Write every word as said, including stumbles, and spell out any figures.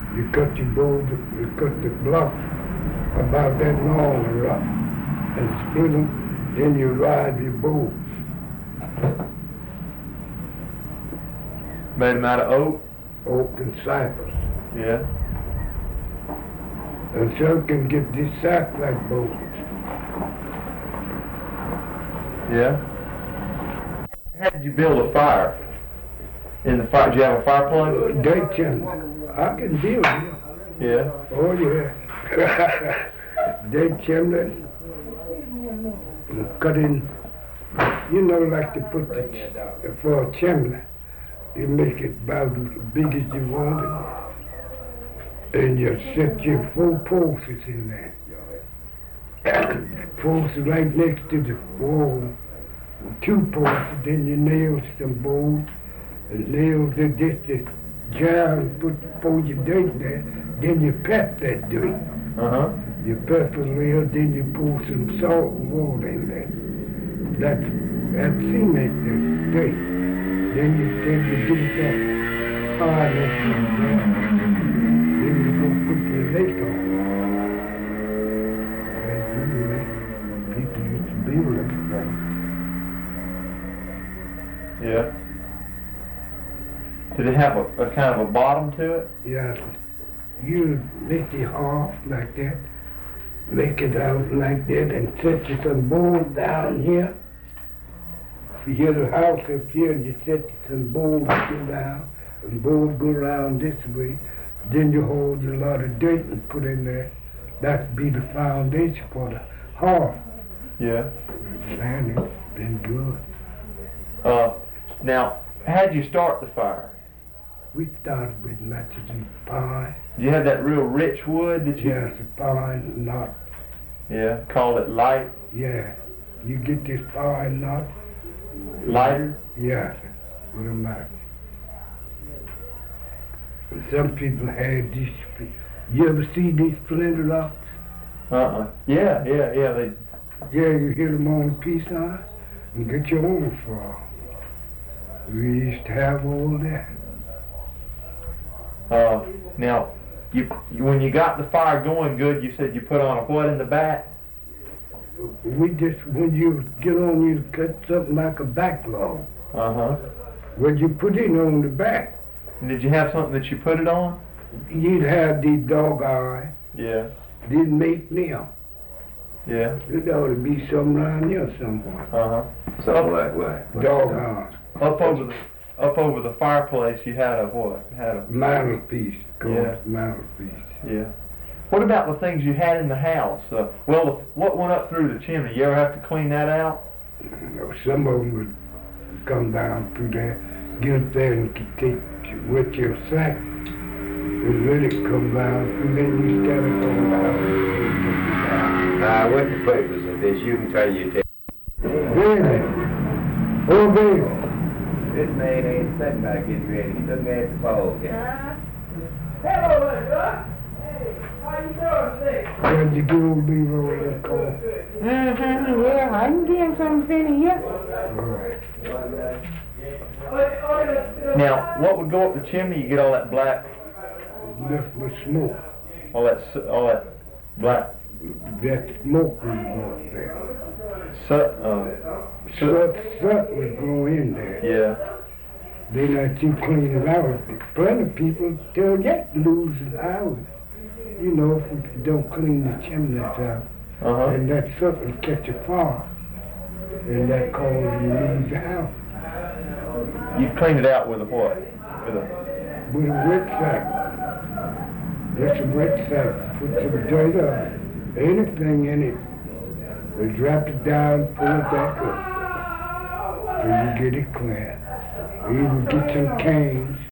You cut your bowl, you cut the block about that long and rough, and split them, then you ride your bowl. Made them out of oak? Oak and cypress. Yeah. And some can get this sack-like bowls. Yeah. How did you build a fire? In the fire, did you have a fireplace? Uh, Day chimney. I can build it. Yeah. Oh yeah. Day chimney. Cut in, you know, like to put the, for a chimney. You make it about as big as you want it. And you set your four posts in there. Posts right next to the wall. Two posts, then you nail some bolts. And nails it just to jar and put pour your dirt there. Then you pep that dirt. Uh-huh. You pep a little, then you pour some salt and water in there. That's, that cement the dirt. Then you take you get it that fire that heat there. Then you go put your lake on. That's really people used to build them things. Yeah. Did it have a, a kind of a bottom to it? Yeah. You make it half like that. Make it out like that and set you some boards down here. You hear the house up here and you set some boards go down and boards go around this way. Then you hold a lot of dirt and put in there. That'd be the foundation for the hearth. Yeah. Man, it's been good. Uh, now, how'd you start the fire? We started with matches of pine. Did you have that real rich wood that you... Yes, pine knot. Yeah, called it light? Yeah. You get this pine knot. Lighter? Yes, with a match. And some people have these, you ever see these splinter rocks? Uh-uh. Yeah, yeah, yeah, they... Yeah, you hit them on a piece on and get your own fall. We used to have all that. Uh, now, you, you when you got the fire going good, you said you put on a what in the back? We just, when you get on, you cut something like a backlog. Uh-huh. Well, you put it on the back. And did you have something that you put it on? You'd have these dog eye. Yeah. Didn't make them. Yeah. It ought to be something around here somewhere. Uh-huh. Something like what? Dog eye. Up over the up over the fireplace, you had a what? Had a Mantelpiece, called Yeah. mantelpiece. yeah. What about the things you had in the house? Uh, well, the, what went up through the chimney? You ever have to clean that out? You know, some of them would come down through there, get up there and take with your sack, and let it come down, and then you stand it on down. Now, what's the purpose of this? You can tell you. Baby, oh baby. This man ain't sitting back getting ready. He's looking at the ball game. Hello, huh? Hey, how you doing today? Where'd you go, Leroy, that call? Mm-hmm, yeah, I can give him some finny here. Now, what would go up the chimney? You get all that black, Left with smoke. all that, s- all that black, That smoke was up there. su- uh, Sut, sut would go in there. yeah. Then after you clean it out, plenty of people still get losing houses. You know, if you don't clean the chimneys out. Uh-huh. And that sut will catch a fire. And that causes you to lose your house. You clean it out with a what? With a, With a wet sack. That's a wet sack. Put some dirt up. Anything in it. And drop it down, pull it back up. Till you get it clear. Or you can get some canes